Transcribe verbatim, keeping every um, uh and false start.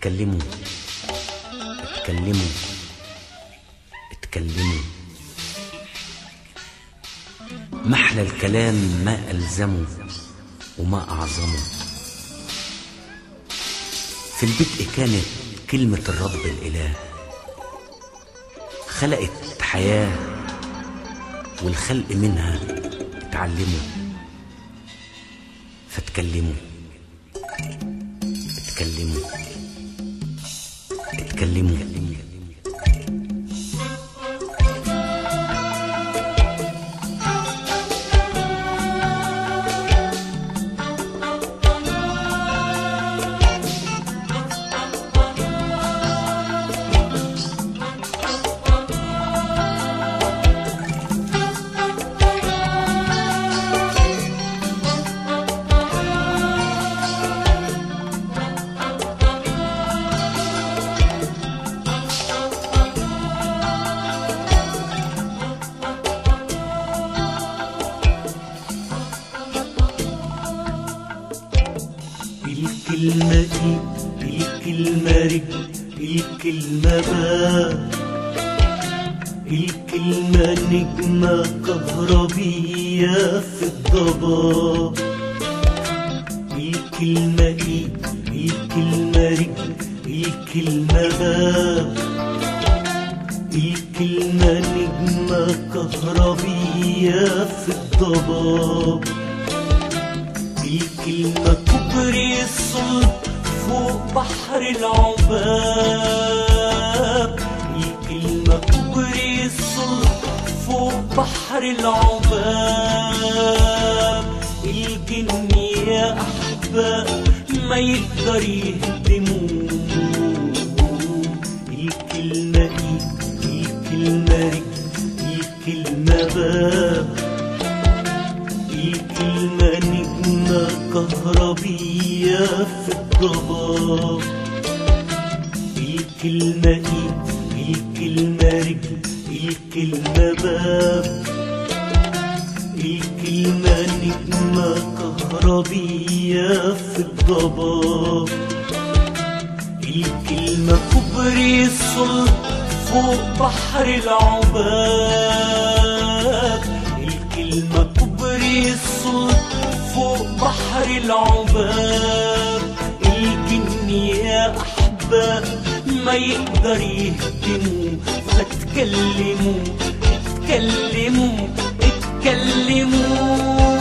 اتكلموا اتكلموا اتكلموا، محلى الكلام ما ألزمه وما أعظمه. في البدء كانت كلمة الرب الإله، خلقت حياة والخلق منها اتعلموا، فاتكلموا اتكلموا اتكلموا. الكلمة ايد، الكلمة رجل، الكلمة باب، الكلمة نجمة كهربية في الضباب. الكلمة ايد، الكلمة رجل، الكلمة باب، الكلمة نجمة كهربية في الضباب. الكلمة كوبري الصلب فوق بحر العباب، الكلمة كوبري الصلب فوق بحر العباب. الجن يا أحباب ما يقدر يهدموه. الكلمة إيد، الكلمة رجل، الكلمة باب، الكلمة نجمة كهربية في الضباب. الكلمة ايد، الكلمة رجل، الكلمة باب، الكلمة نجمة كهربية في الضباب. الكلمة كوبري الصلب فوق بحر العباب، الكلمة كوبري الصلب فوق بحر العباب. الجن يا أحباب ما يقدر يهدموا، فاتكلموا اتكلموا اتكلموا.